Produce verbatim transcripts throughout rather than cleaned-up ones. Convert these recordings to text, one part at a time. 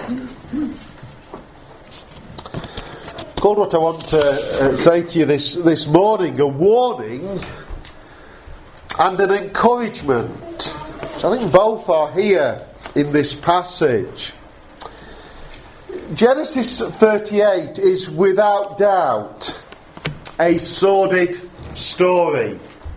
Called what I want to uh, say to you this, this morning, a warning and an encouragement. So I think both are here in this passage. Genesis thirty-eight is without doubt a sordid story.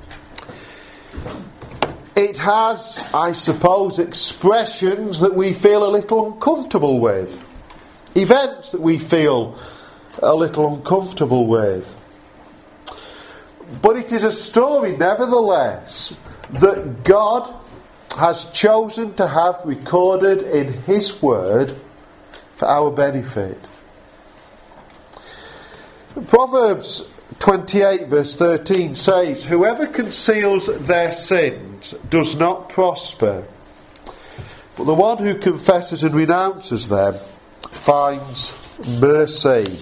It has, I suppose, expressions that we feel a little uncomfortable with. Events that we feel a little uncomfortable with. But it is a story, nevertheless, that God has chosen to have recorded in His Word for our benefit. Proverbs twenty-eight verse thirteen says, "Whoever conceals their sins does not prosper, but the one who confesses and renounces them finds mercy."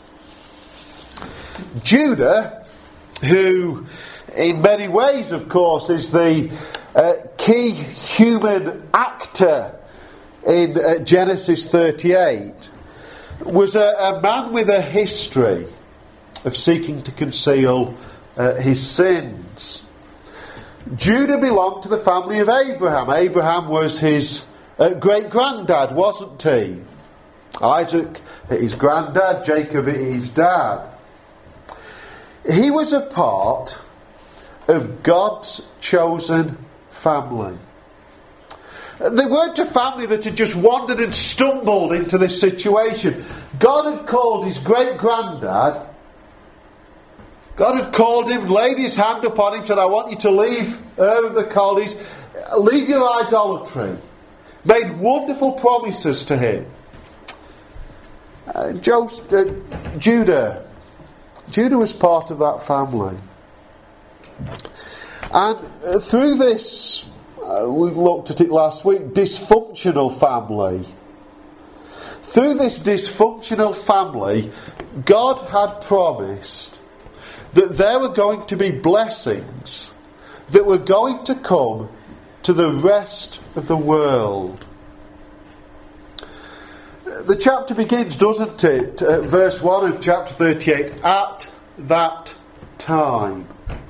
Judah, who in many ways, of course, is the uh, key human actor in uh, Genesis thirty-eight, was a, a man with a history of seeking to conceal uh, his sins. Judah belonged to the family of Abraham. Abraham was his uh, great-granddad, wasn't he? Isaac, his granddad, Jacob, his dad. He was a part of God's chosen family. They weren't a family that had just wandered and stumbled into this situation. God had called his great-granddad. God had called him, laid his hand upon him, said, "I want you to leave Ur of the Chaldees, leave your idolatry." Made wonderful promises to him. Uh, Joseph, uh, Judah. Judah was part of that family. And uh, through this, uh, we looked at it last week, dysfunctional family. Through this dysfunctional family, God had promised that there were going to be blessings that were going to come to the rest of the world. The chapter begins, doesn't it? Uh, verse one of chapter thirty-eight. At that time.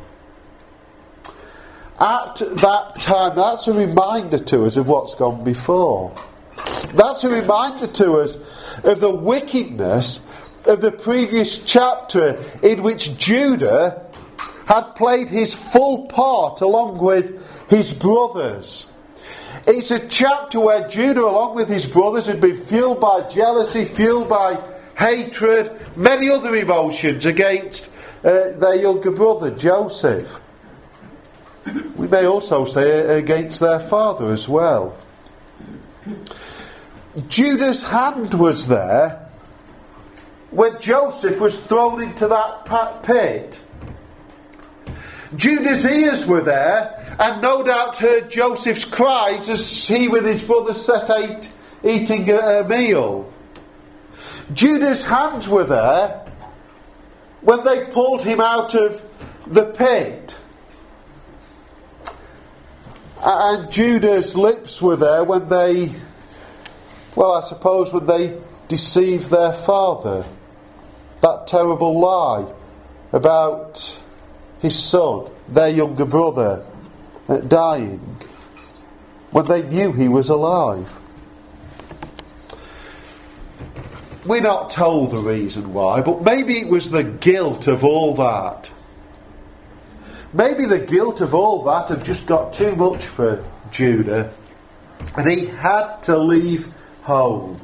At that time. That's a reminder to us of what's gone before. That's a reminder to us of the wickedness of the previous chapter, in which Judah had played his full part along with his brothers. It's a chapter where Judah, along with his brothers, had been fueled by jealousy, fueled by hatred, many other emotions against uh, their younger brother, Joseph. We may also say against their father as well. Judah's hand was there when Joseph was thrown into that pit. Judah's ears were there, and no doubt heard Joseph's cries as he with his brothers sat ate, eating a, a meal. Judah's hands were there when they pulled him out of the pit. And Judah's lips were there when they, well, I suppose when they deceived their father. That terrible lie about his son, their younger brother, uh, dying, when they knew he was alive. We're not told the reason why, but maybe it was the guilt of all that. Maybe the guilt of all that had just got too much for Judah, and he had to leave home.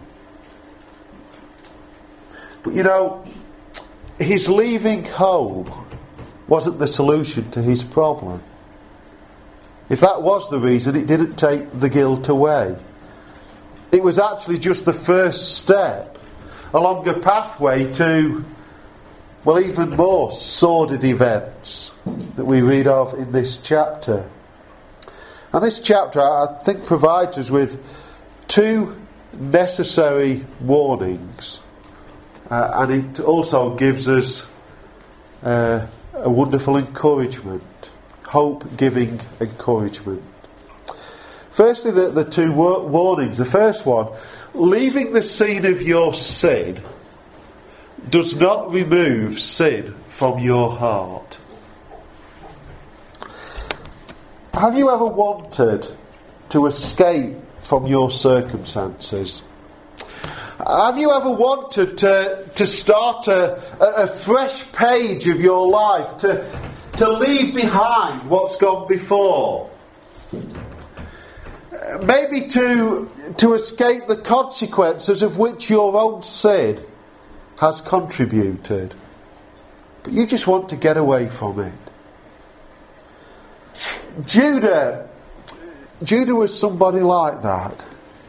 But you know, his leaving home wasn't the solution to his problem. If that was the reason, it didn't take the guilt away. It was actually just the first step along a pathway to, well, even more sordid events that we read of in this chapter. And this chapter, I think, provides us with two necessary warnings. Uh, and it also gives us uh, a wonderful encouragement, hope-giving encouragement. Firstly, the, the two war- warnings. The first one, leaving the scene of your sin does not remove sin from your heart. Have you ever wanted to escape from your circumstances? Have you ever wanted to, to start a, a fresh page of your life, to, to leave behind what's gone before? Maybe to, to escape the consequences of which your own sin has contributed. But you just want to get away from it. Judah, Judah was somebody like that.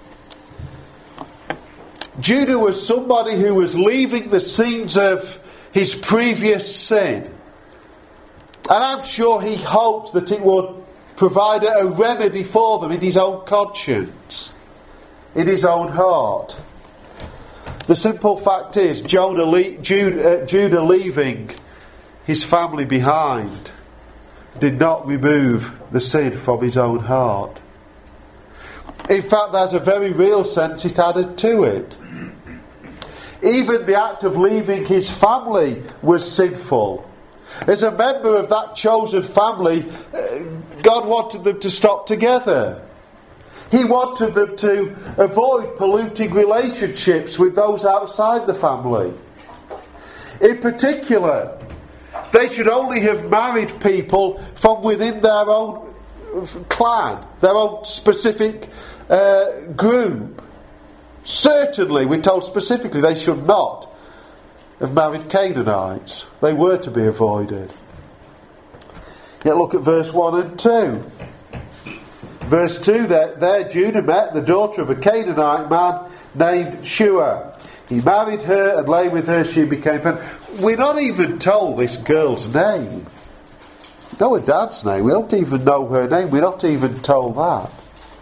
Judah was somebody who was leaving the scenes of his previous sin. And I'm sure he hoped that it would provide a remedy for them in his own conscience, in his own heart. The simple fact is, Jonah le- Judah, uh, Judah leaving his family behind did not remove the sin from his own heart. In fact, there's a very real sense it added to it. Even the act of leaving his family was sinful. As a member of that chosen family, God wanted them to stop together. He wanted them to avoid polluting relationships with those outside the family. In particular, they should only have married people from within their own clan, their own specific uh, group. Certainly, we're told specifically they should not have married Canaanites. They were to be avoided. Yet look at verse one and two. Verse two, there, there Judah met the daughter of a Canaanite man named Shua. He married her and lay with her, she became pregnant. We're not even told this girl's name. We know her dad's name, we don't even know her name, we're not even told that.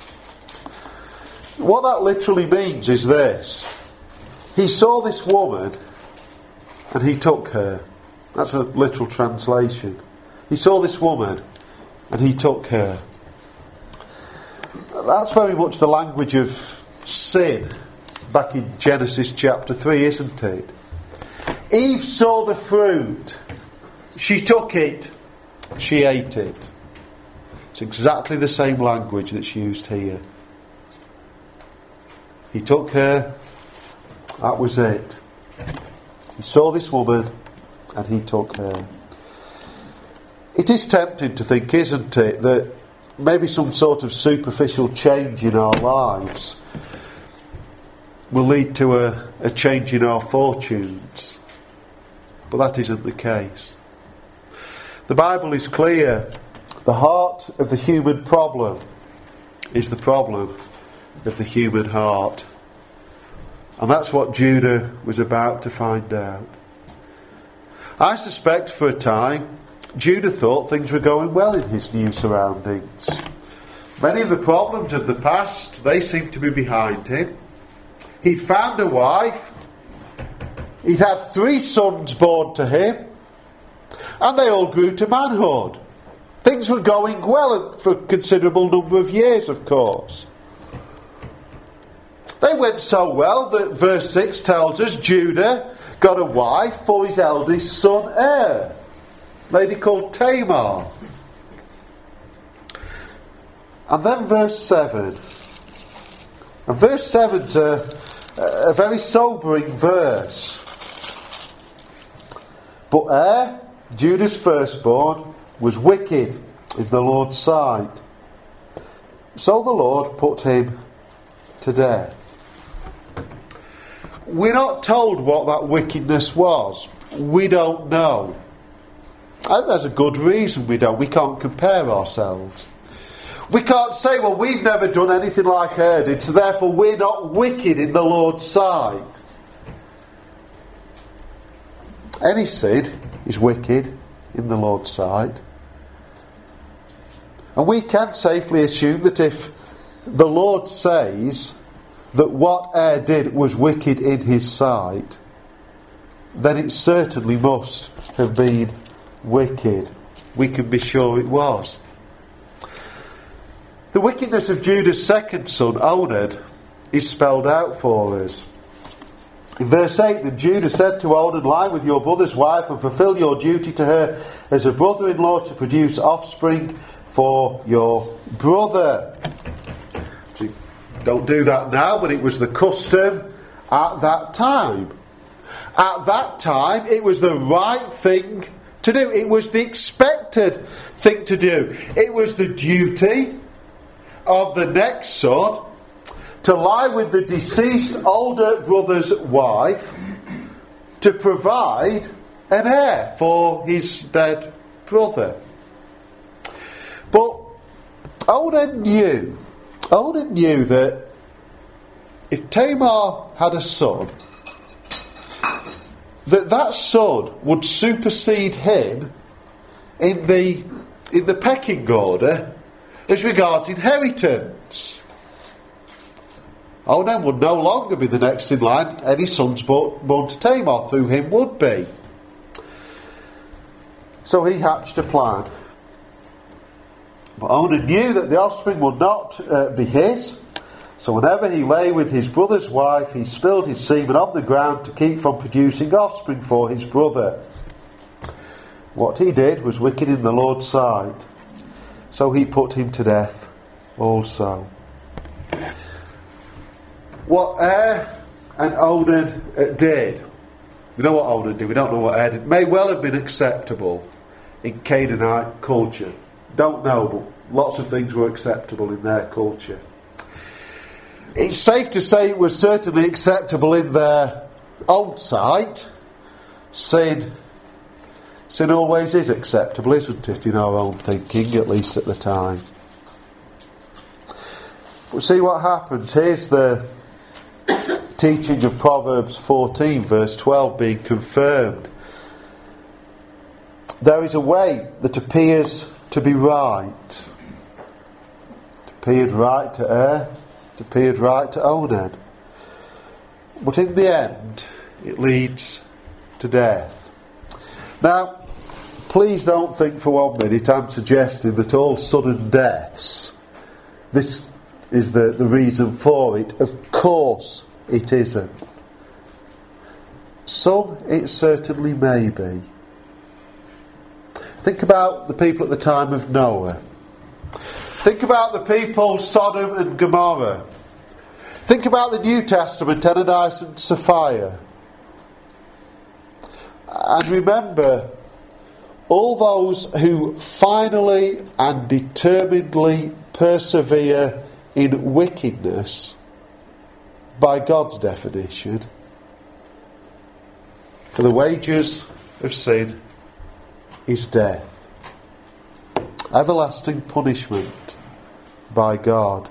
What that literally means is this: he saw this woman and he took her. That's a literal translation. He saw this woman and he took her. That's very much the language of sin back in Genesis chapter three, isn't it? Eve saw the fruit, she took it, she ate it. It's exactly the same language that's used here. He took her, that was it. He saw this woman and he took her. It is tempting to think, isn't it, that maybe some sort of superficial change in our lives will lead to a, a change in our fortunes. But that isn't the case. The Bible is clear. The heart of the human problem is the problem of the human heart. And that's what Judah was about to find out. I suspect for a time Judah thought things were going well in his new surroundings. Many of the problems of the past, they seemed to be behind him. He'd found a wife. He'd had three sons born to him. And they all grew to manhood. Things were going well for a considerable number of years, of course. They went so well that verse six tells us Judah got a wife for his eldest son Er, a lady called Tamar. And then verse seven. And verse seven's a, a very sobering verse. But Er, Judah's firstborn, was wicked in the Lord's sight. So the Lord put him to death. We're not told what that wickedness was. We don't know. And there's a good reason we don't. We can't compare ourselves. We can't say, well, we've never done anything like her did, so therefore we're not wicked in the Lord's sight. Any sin is wicked in the Lord's sight. And we can safely assume that if the Lord says that what Er did was wicked in his sight, then it certainly must have been wicked. We can be sure it was. The wickedness of Judah's second son, Onad, is spelled out for us. In verse eight, then Judah said to Onan, lie with your brother's wife and fulfill your duty to her as a brother-in-law to produce offspring for your brother. So don't do that now, but it was the custom at that time. At that time, it was the right thing to do. It was the expected thing to do. It was the duty of the next son to lie with the deceased older brother's wife to provide an heir for his dead brother. But Onan knew, Onan knew that if Tamar had a son, that that son would supersede him in the in the pecking order as regards inheritance. Onan would no longer be the next in line. Any sons born to Tamar through him would be. So he hatched a plan. But Onan knew that the offspring would not uh, be his. So whenever he lay with his brother's wife, he spilled his semen on the ground to keep from producing offspring for his brother. What he did was wicked in the Lord's sight. So he put him to death also. What Er and Onan uh, did, we know what Onan did, we don't know what Er did, may well have been acceptable in Canaanite culture. Don't know, but lots of things were acceptable in their culture. It's safe to say it was certainly acceptable in their own sight. Sin, sin always is acceptable, isn't it, in our own thinking, at least at the time. But see what happens. Here's the teaching of Proverbs fourteen verse twelve being confirmed. There is a way that appears to be right. It appeared right to Er, it appeared right to Onan. But in the end, it leads to death. Now, please don't think for one minute I'm suggesting that all sudden deaths, this is the, the reason for it. Of course it isn't. Some it certainly may be. Think about the people at the time of Noah. Think about the people Sodom and Gomorrah. Think about the New Testament, Ananias and Sapphira. And remember, all those who finally and determinedly persevere in wickedness, by God's definition, for the wages of sin is death. Everlasting punishment by God.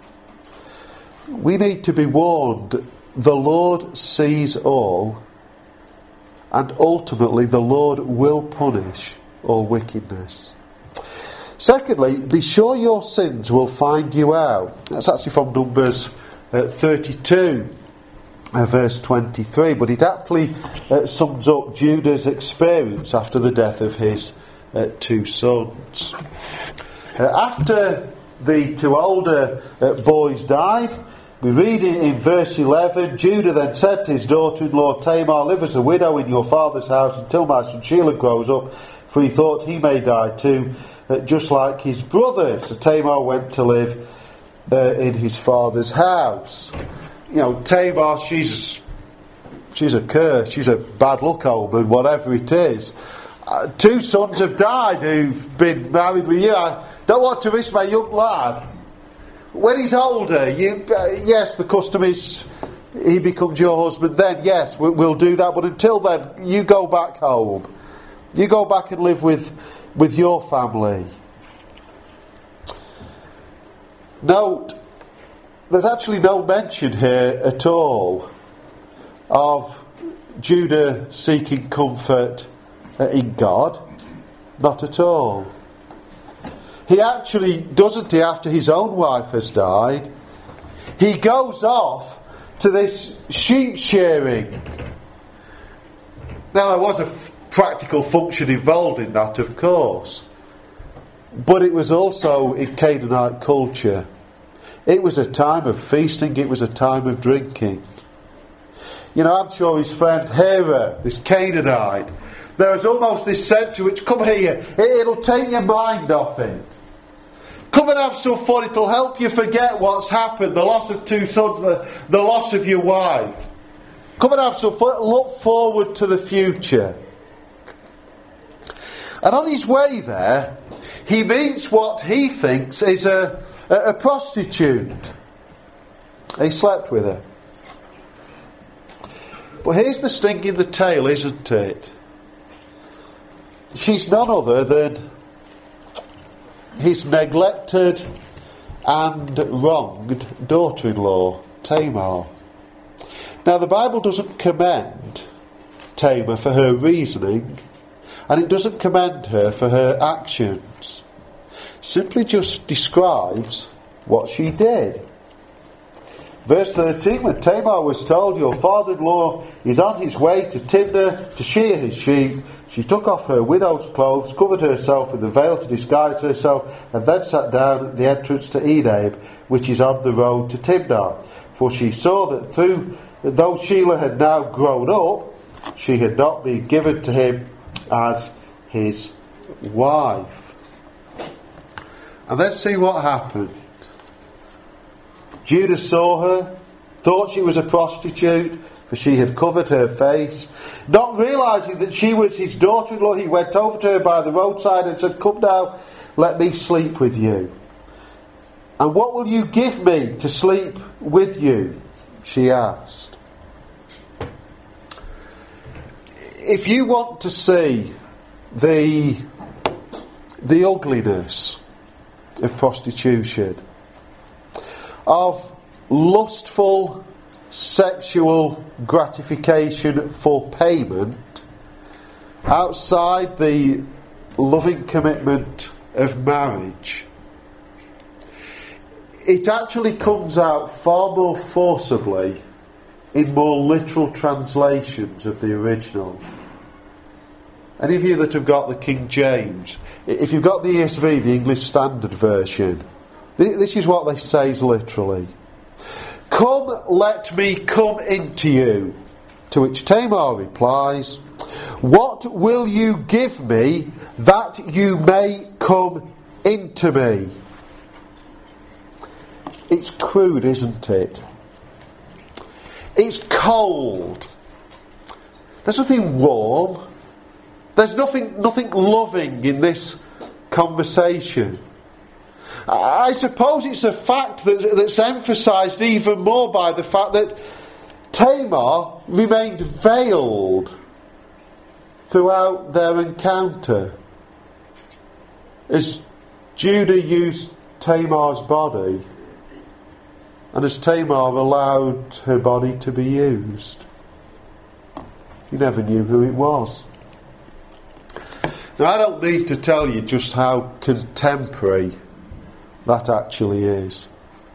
We need to be warned, the Lord sees all, and ultimately the Lord will punish all wickedness. Secondly, be sure your sins will find you out. That's actually from Numbers uh, thirty-two, uh, verse twenty-three, but it aptly uh, sums up Judah's experience after the death of his uh, two sons. Uh, after the two older uh, boys died, we read in, in verse eleven, Judah then said to his daughter-in-law Tamar, live as a widow in your father's house until my son Shelah grows up, for he thought he may die too, uh, just like his brothers. So Tamar went to live uh, in his father's house. You know, Tamar, she's she's a curse, she's a bad luck omen, whatever it is. Uh, two sons have died who've been married with you. I don't want to risk my young lad. When he's older, you uh, yes, the custom is he becomes your husband. Then yes, we, we'll do that. But until then, you go back home. You go back and live with with your family. Note, there's actually no mention here at all of Judah seeking comfort in God. Not at all. He actually, doesn't he, after his own wife has died, he goes off to this sheep shearing. Now, there was a f- practical function involved in that, of course. But it was also in Canaanite culture. It was a time of feasting, it was a time of drinking. You know, I'm sure his friend Hera, this Canaanite, there was almost this sense in which, come here, it, it'll take your mind off it. Come and have some fun, it'll help you forget what's happened, the loss of two sons, the, the loss of your wife. Come and have some fun, look forward to the future. And on his way there, he meets what he thinks is a, a, a prostitute. He slept with her. But here's the sting in the tail, isn't it? She's none other than his neglected and wronged daughter-in-law, Tamar. Now, the Bible doesn't commend Tamar for her reasoning, and it doesn't commend her for her actions. It simply just describes what she did. Verse thirteen, when Tamar was told, your father-in-law is on his way to Timnah to shear his sheep, she took off her widow's clothes, covered herself with a veil to disguise herself, and then sat down at the entrance to Edab, which is on the road to Timnah. For she saw that through, though Shelah had now grown up, she had not been given to him as his wife. And let's see what happened. Judah saw her, thought she was a prostitute, for she had covered her face. Not realising that she was his daughter-in-law, he went over to her by the roadside and said, come now, let me sleep with you. And what will you give me to sleep with you? She asked. If you want to see the, the ugliness of prostitution, of lustful sexual gratification for payment outside the loving commitment of marriage, it actually comes out far more forcibly in more literal translations of the original. Any of you that have got the King James, if you've got the E S V, the English Standard Version, this is what they say is literally. Come, let me come into you. To which Tamar replies, what will you give me that you may come into me? It's crude, isn't it? It's cold. There's nothing warm. There's nothing, nothing loving in this conversation. I suppose it's a fact that, that's emphasised even more by the fact that Tamar remained veiled throughout their encounter. As Judah used Tamar's body, and as Tamar allowed her body to be used, he never knew who it was. Now, I don't need to tell you just how contemporary that actually is.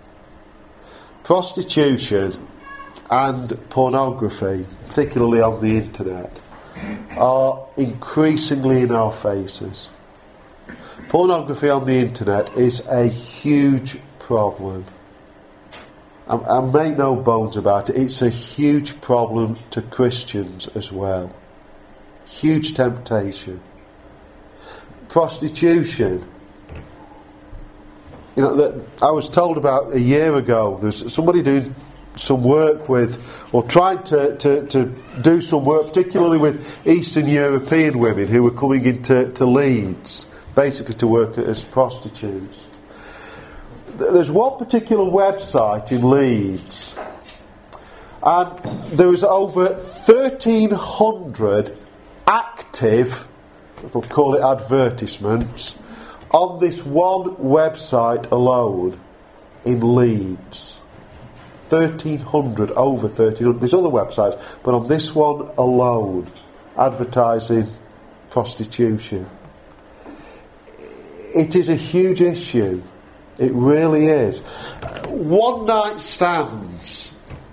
Prostitution and pornography, particularly on the internet, are increasingly in our faces. Pornography on the internet is a huge problem. And, and make no bones about it, it's a huge problem to Christians as well. Huge temptation. Prostitution. You know, that I was told about a year ago, there's somebody doing some work with, or trying to, to, to do some work, particularly with Eastern European women who were coming into to Leeds, basically to work as prostitutes. There's one particular website in Leeds, and there was over thirteen hundred active, we'll call it advertisements, on this one website alone in Leeds. thirteen hundred, over thirteen hundred. There's other websites, but on this one alone, advertising prostitution. It is a huge issue. It really is. One night stands,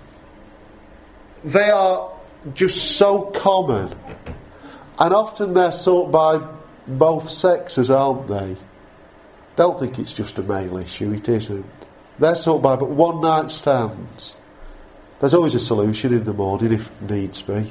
they are just so common, and often they're sought by both sexes, aren't they? Don't think it's just a male issue, it isn't. They're sought by but one night stands. There's always a solution in the morning if needs be.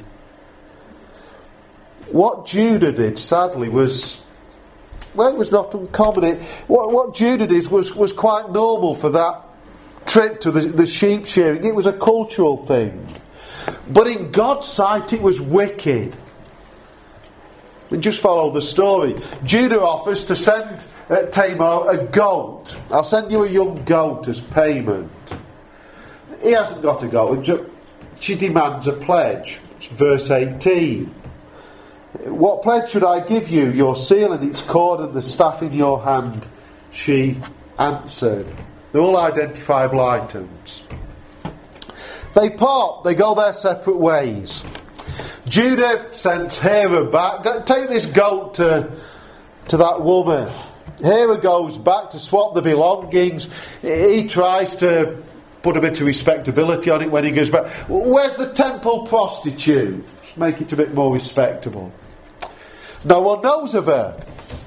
What Judah did, sadly, was, well, it was not uncommon. It, what, what Judah did was, was quite normal for that trip to the, the sheep shearing. It was a cultural thing. But in God's sight it was wicked. And just follow the story. Judah offers to send uh, Tamar a goat. I'll send you a young goat as payment. He hasn't got a goat. Ju- she demands a pledge. It's verse eighteen. What pledge should I give you? Your seal and its cord and the staff in your hand. She answered. They're all identifiable items. They part. They go their separate ways. Judah sends Hera back. Go, take this goat to, to that woman. Hera goes back to swap the belongings. He tries to put a bit of respectability on it when he goes back. Where's the temple prostitute? Just make it a bit more respectable. No one knows of her.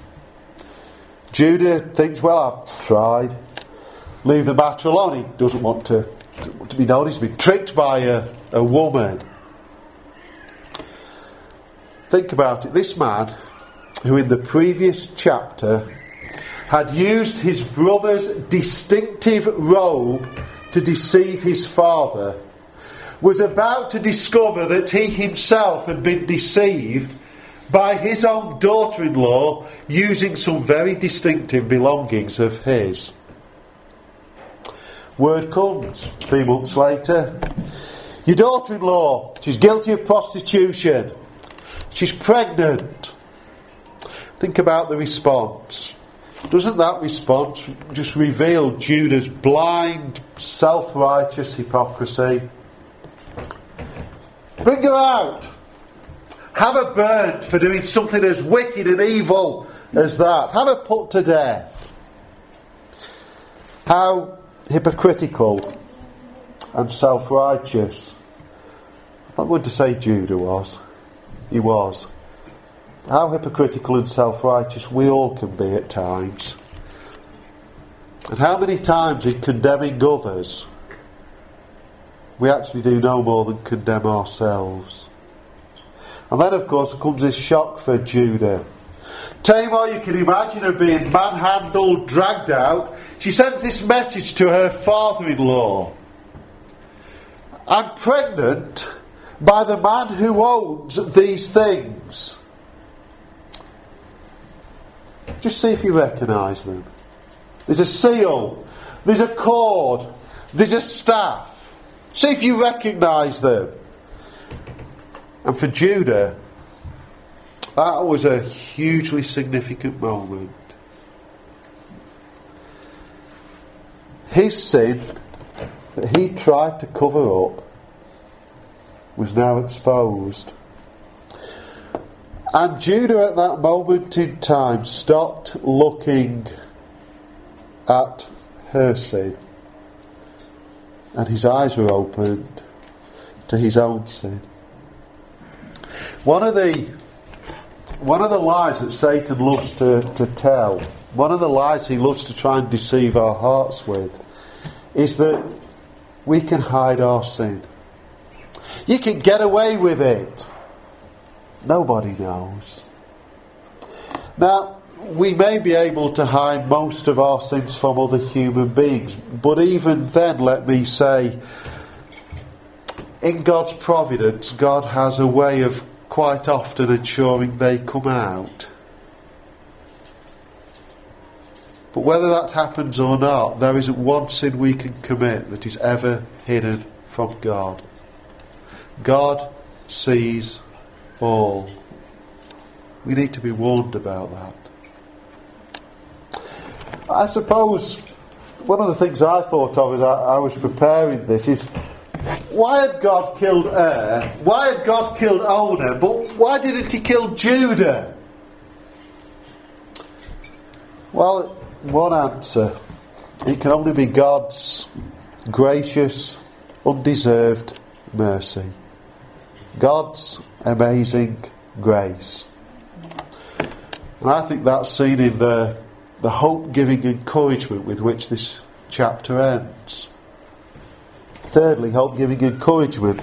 Judah thinks, well, I've tried. Leave the matter alone. He doesn't want to, to be known. He's been tricked by a, a woman. Think about it. This man, who in the previous chapter had used his brother's distinctive robe to deceive his father, was about to discover that he himself had been deceived by his own daughter-in-law using some very distinctive belongings of his. Word comes three months later. Your daughter-in-law, she's guilty of prostitution. She's pregnant. Think about the response. Doesn't that response just reveal Judah's blind, self-righteous hypocrisy? Bring her out. Have her burnt for doing something as wicked and evil as that. Have her put to death. How hypocritical and self-righteous. I'm not going to say Judah was. He was. How hypocritical and self-righteous we all can be at times. And how many times in condemning others we actually do no more than condemn ourselves. And then of course comes this shock for Judah. Tamar, you can imagine her being manhandled, dragged out. She sends this message to her father-in-law. I'm pregnant by the man who owns these things. Just see if you recognise them. There's a seal. There's a cord. There's a staff. See if you recognise them. And for Judah, that was a hugely significant moment. His sin that he tried to cover up was now exposed. And Judah at that moment in time stopped looking at her sin, and his eyes were opened to his own sin. One of the one of the lies that Satan loves to, to tell, one of the lies he loves to try and deceive our hearts with, is that we can hide our sin. You can get away with it. Nobody knows. Now, we may be able to hide most of our sins from other human beings, but even then, let me say, in God's providence, God has a way of quite often ensuring they come out. But whether that happens or not, there isn't one sin we can commit that is ever hidden from God. God sees all. We need to be warned about that. I suppose one of the things I thought of as I, I was preparing this is, why had God killed Er? Why had God killed Onan? But why didn't he kill Judah? Well, one answer. It can only be God's gracious, undeserved mercy. God's amazing grace. And I think that's seen in the, the hope-giving encouragement with which this chapter ends. Thirdly, hope giving encouragement.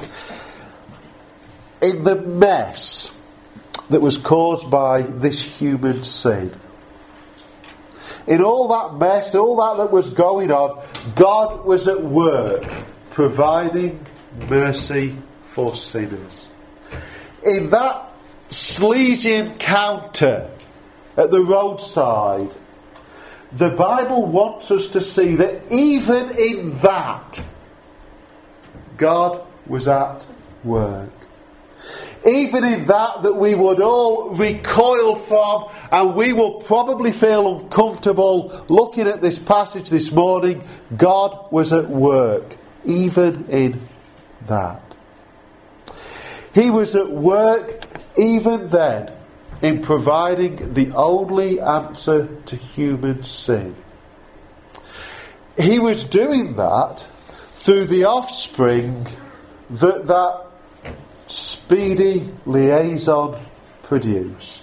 In the mess that was caused by this human sin, in all that mess, all that that was going on, God was at work providing mercy for sinners. In that sleazy encounter at the roadside, the Bible wants us to see that even in that, God was at work. Even in that that we would all recoil from, and we will probably feel uncomfortable looking at this passage this morning, God was at work. Even in that. He was at work even then in providing the only answer to human sin. He was doing that through the offspring that that speedy liaison produced.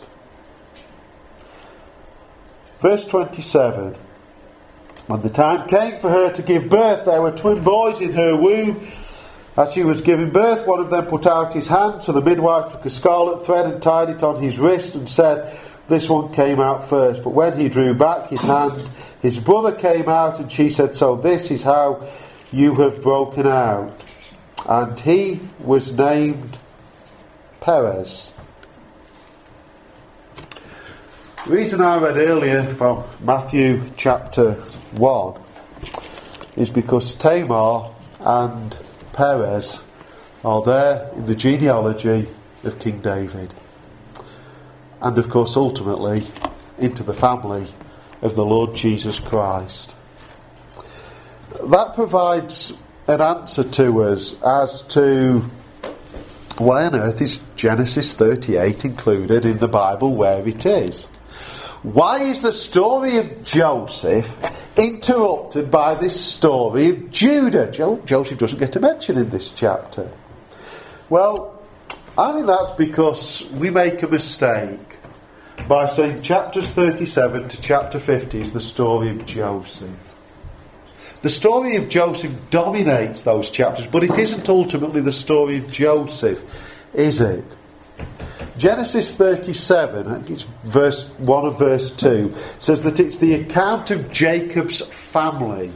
Verse twenty-seven. When the time came for her to give birth, there were twin boys in her womb. As she was giving birth, one of them put out his hand, so the midwife took a scarlet thread and tied it on his wrist and said, "This one came out first." But when he drew back his hand, his brother came out, and she said, "So this is how you have broken out." And he was named Perez. The reason I read earlier from Matthew chapter one is because Tamar and Perez are there in the genealogy of King David, and of course ultimately into the family of the Lord Jesus Christ. That provides an answer to us as to why on earth is Genesis thirty-eight included in the Bible where it is. Why is the story of Joseph interrupted by this story of Judah? Jo- Joseph doesn't get a mention in this chapter. Well, I think that's because we make a mistake by saying chapters thirty-seven to chapter fifty is the story of Joseph. The story of Joseph dominates those chapters, but it isn't ultimately the story of Joseph, is it? Genesis thirty-seven, I think it's verse one of verse two, says that it's the account of Jacob's family.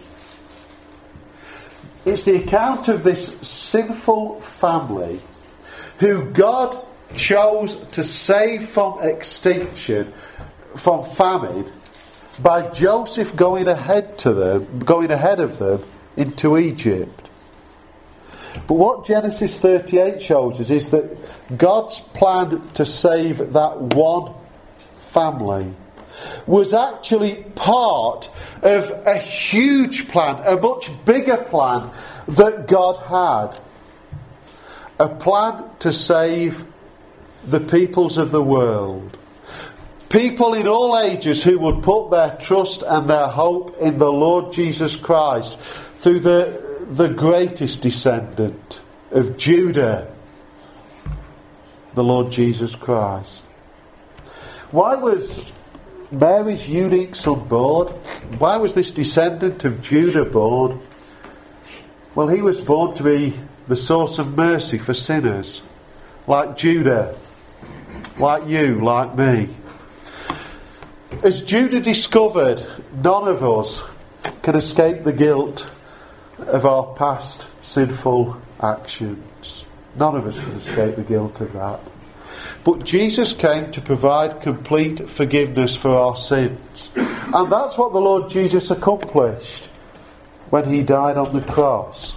It's the account of this sinful family who God chose to save from extinction, from famine, by Joseph going ahead to them, going ahead of them into Egypt. But what Genesis thirty-eight shows us is that God's plan to save that one family was actually part of a huge plan, a much bigger plan that God had. A plan to save the peoples of the world. People in all ages who would put their trust and their hope in the Lord Jesus Christ through the, the greatest descendant of Judah, the Lord Jesus Christ. Why was Mary's unique son born? Why was this descendant of Judah born? Well, he was born to be the source of mercy for sinners, like Judah, like you, like me. As Judah discovered, none of us can escape the guilt of our past sinful actions. None of us can escape the guilt of that. But Jesus came to provide complete forgiveness for our sins. And that's what the Lord Jesus accomplished when he died on the cross.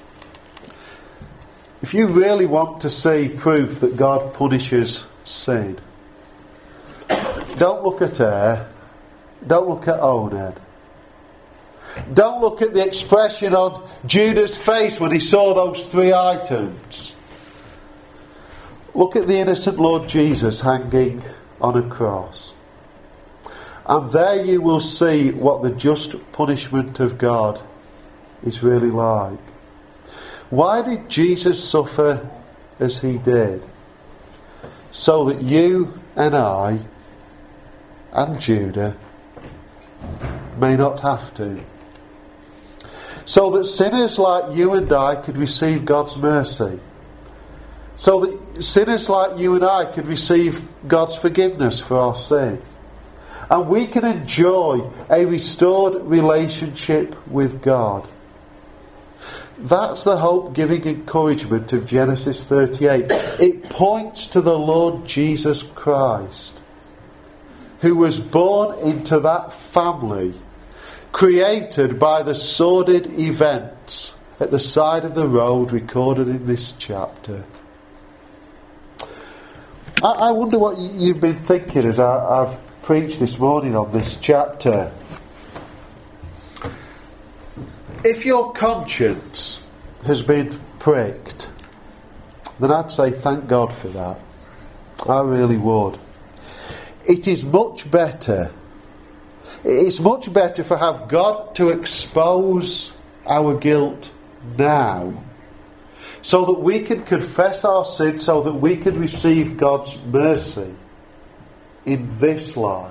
If you really want to see proof that God punishes sin, don't look at Er. Don't look at Oned. Don't look at the expression on Judah's face when he saw those three items. Look at the innocent Lord Jesus hanging on a cross. And there you will see what the just punishment of God is really like. Why did Jesus suffer as he did? So that you and I and Judah may not have to. so that sinners like you and I could receive God's mercy, so that sinners like you and I could receive God's forgiveness for our sin, and we can enjoy a restored relationship with God. That's the hope-giving encouragement of Genesis thirty-eight. It points to the Lord Jesus Christ, who was born into that family created by the sordid events at the side of the road recorded in this chapter. I, I wonder what you've been thinking as I, I've preached this morning on this chapter. If your conscience has been pricked, then I'd say thank God for that. I really would. It is much better, it's much better for have God to expose our guilt now, so that we can confess our sin, so that we can receive God's mercy in this life,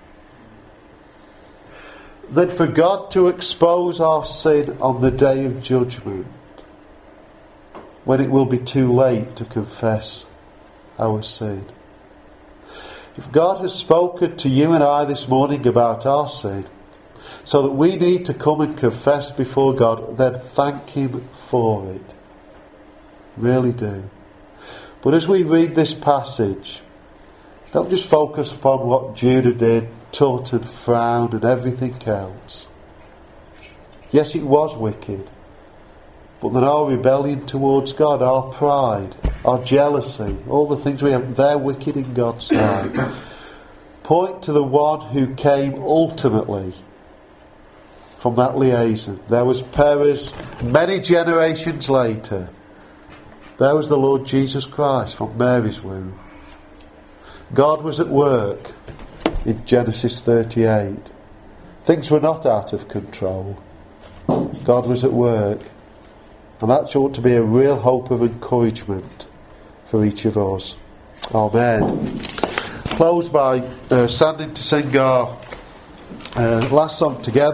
than for God to expose our sin on the day of judgment, when it will be too late to confess our sin. If God has spoken to you and I this morning about our sin, so that we need to come and confess before God, then thank Him for it. Really do. But as we read this passage, don't just focus upon what Judah did, tut and frown and everything else. Yes, it was wicked, but that our rebellion towards God, our pride, our jealousy, all the things we have, they're wicked in God's sight. Point to the one who came ultimately from that liaison. There was Perez many generations later. There was the Lord Jesus Christ from Mary's womb. God was at work in Genesis thirty-eight. Things were not out of control. God was at work. And that ought to be a real hope of encouragement for each of us. Amen. Close by uh, standing to sing our uh, last song together.